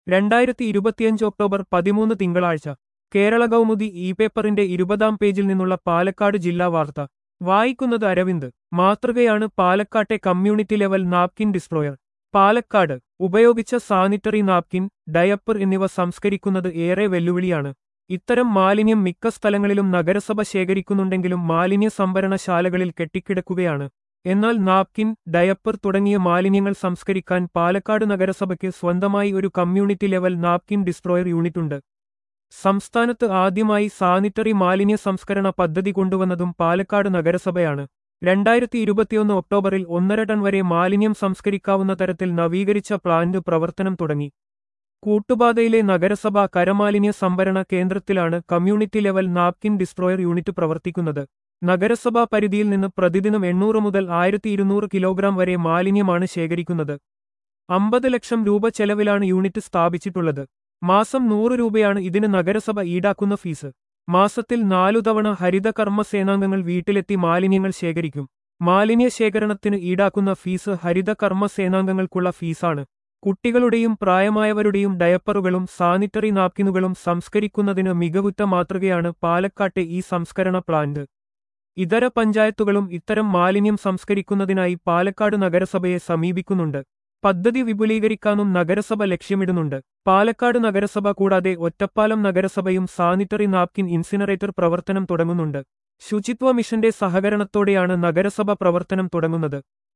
2025 October 13 തിങ്കളാഴ്ച കേരള കൗമുദി പേപ്പറിന്റെ 20-ാം പേജിൽ നിന്നുള്ള പാലക്കാട് ജില്ലാ വാർത്ത വായിക്കുന്നത് അരവിന്ദ്. മാതൃകയാണ് പാലക്കാട്ടെ community level napkin destroyer. Palakkad ഉപയോഗിച്ച സാനിറ്ററി നാപ്കിൻ, ഡയപ്പർ എന്നിവ സംസ്കരിക്കുന്നത് ഏറെ വെല്ലുവിളിയാണ്. ഇത്തരം മാലിന്യം മിക്ക സ്ഥലങ്ങളിലും നഗരസഭ ശേഖരിക്കുന്നുണ്ടെങ്കിലും മാലിന്യ സംഭരണശാലകളിൽ കെട്ടിക്കിടക്കുകയാണ്. എന്നാൽ നാപ്കിൻ, ഡയപ്പർ തുടങ്ങിയ മാലിന്യങ്ങൾ സംസ്കരിക്കാൻ പാലക്കാട് നഗരസഭയ്ക്ക് സ്വന്തമായി ഒരു കമ്മ്യൂണിറ്റി ലെവൽ നാപ്കിൻ ഡിസ്ട്രോയർ യൂണിറ്റുണ്ട്. സംസ്ഥാനത്ത് ആദ്യമായി സാനിറ്ററി മാലിന്യ സംസ്കരണ പദ്ധതി കൊണ്ടുവന്നതും പാലക്കാട് നഗരസഭയാണ്. 2021 ഒക്ടോബറിൽ 1.5 ടൺ വരെ മാലിന്യം സംസ്കരിക്കാവുന്ന തരത്തിൽ നവീകരിച്ച പ്ലാന്റ് പ്രവർത്തനം തുടങ്ങി. കൂട്ടുപാതയിലെ നഗരസഭ കരമാലിന്യ സംഭരണ കേന്ദ്രത്തിലാണ് community level napkin destroyer unit പ്രവർത്തിക്കുന്നത്. നഗരസഭാ പരിധിയിൽ നിന്ന് പ്രതിദിനം 800 മുതൽ 1200 കിലോഗ്രാം വരെ മാലിന്യമാണ് ശേഖരിക്കുന്നത്. 50 ലക്ഷം രൂപ ചെലവിലാണ് യൂണിറ്റ് സ്ഥാപിച്ചിട്ടുള്ളത്. മാസം 100 രൂപയാണ് ഇതിന് നഗരസഭ ഈടാക്കുന്ന ഫീസ്. മാസത്തിൽ 4 തവണ ഹരിത കർമ്മ സേനാംഗങ്ങൾ വീട്ടിലെത്തി മാലിന്യങ്ങൾ ശേഖരിക്കും. മാലിന്യ ശേഖരണത്തിന് ഈടാക്കുന്ന ഫീസ് ഹരിത കർമ്മ സേനാംഗങ്ങൾക്കുള്ള ഫീസാണ്. കുട്ടികളുടെയും പ്രായമായവരുടെയും ഡയപ്പറുകളും സാനിറ്ററി നാപ്കിനുകളും സംസ്കരിക്കുന്നതിന് മികവുറ്റ മാതൃകയാണ് പാലക്കാട്ടെ ഈ സംസ്കരണ പ്ലാന്റ്. ഇതര പഞ്ചായത്തുകളും ഇത്തരം മാലിന്യം സംസ്കരിക്കുന്നതിനായി പാലക്കാട് നഗരസഭയെ സമീപിക്കുന്നുണ്ട്. പദ്ധതി വിപുലീകരിക്കാനും നഗരസഭ ലക്ഷ്യമിടുന്നുണ്ട്. പാലക്കാട് നഗരസഭ കൂടാതെ ഒറ്റപ്പാലം നഗരസഭയും സാനിറ്ററി നാപ്കിൻ ഇൻസിനറേറ്റർ പ്രവർത്തനം തുടങ്ങുന്നുണ്ട്. ശുചിത്വ മിഷന്റെ സഹകരണത്തോടെയാണ് നഗരസഭ പ്രവർത്തനം തുടങ്ങുന്നത്.